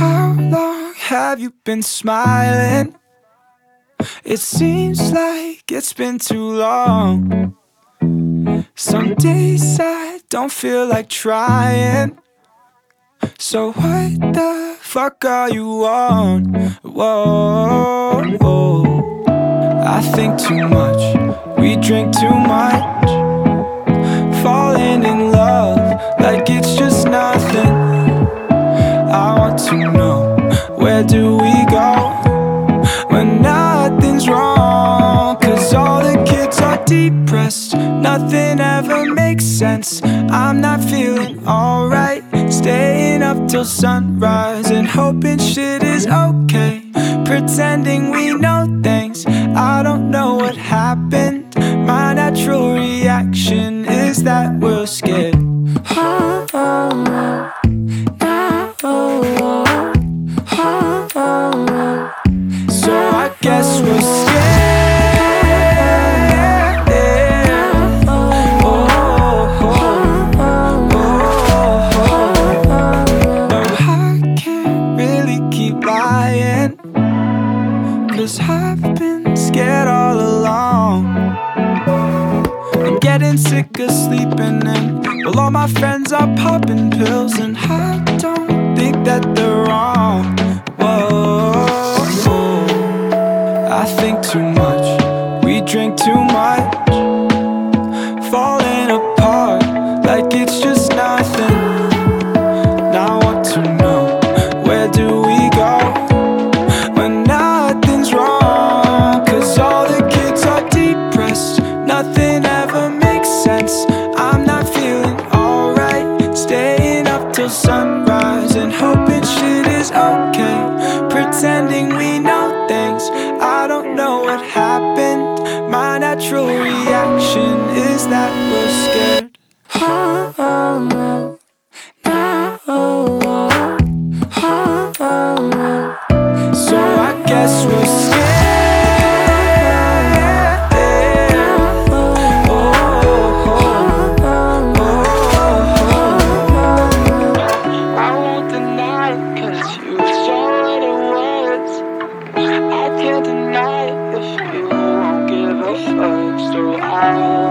How long have you been smiling? It seems like it's been too long. Some days I don't feel like trying. So what the fuck are you on? Whoa, whoa. I think too much, we drink too much, falling in love like it's just nothing. I want to know, where do we go when nothing's wrong? Cause all the kids are depressed, nothing ever makes sense. I'm not feeling alright, staying up till sunrise and hoping shit is okay, pretending we know things. I don't know what happened, my natural reaction is that we're scared. Oh, oh, oh. So I guess we're scared. No, I can't really keep lying, cause I've been scared all along. I'm getting sick of sleeping in, well, all my friends are popping pills, and I don't think that they're wrong. Whoa, whoa. I think too much, we drink too much, falling apart like it's just nothing. Now I want to know, where do we go when nothing's wrong? Cause all the kids are depressed, nothing ever makes sense. I'm not feeling alright, staying up till sunrise and hoping shit is okay, pretending we know things. I don't know what happened, my natural reaction is that we're scared. Oh, oh, oh. No, oh, oh. Oh, oh, oh. So I guess we're scared. I won't deny it, cause you saw what it was. I can't deny it if you won't give a fuck. So I